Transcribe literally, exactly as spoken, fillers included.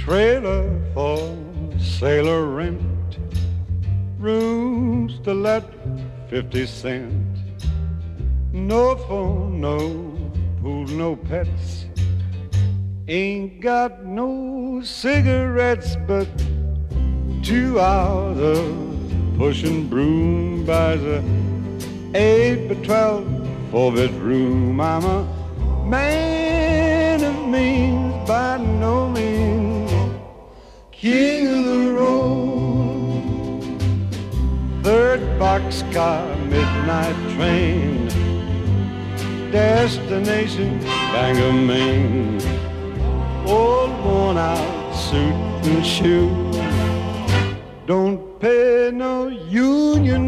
trailer for sailor rent, rooms to let fifty cent, no phone, no pool, no pets, ain't got no cigarettes, but two hours of pushing broom buys a eight by twelve four bedroom. I'm a man of means, by no means king of the road. Third boxcar, midnight train, destination Bangor, Maine. Old worn out suit and shoe, don't pay no union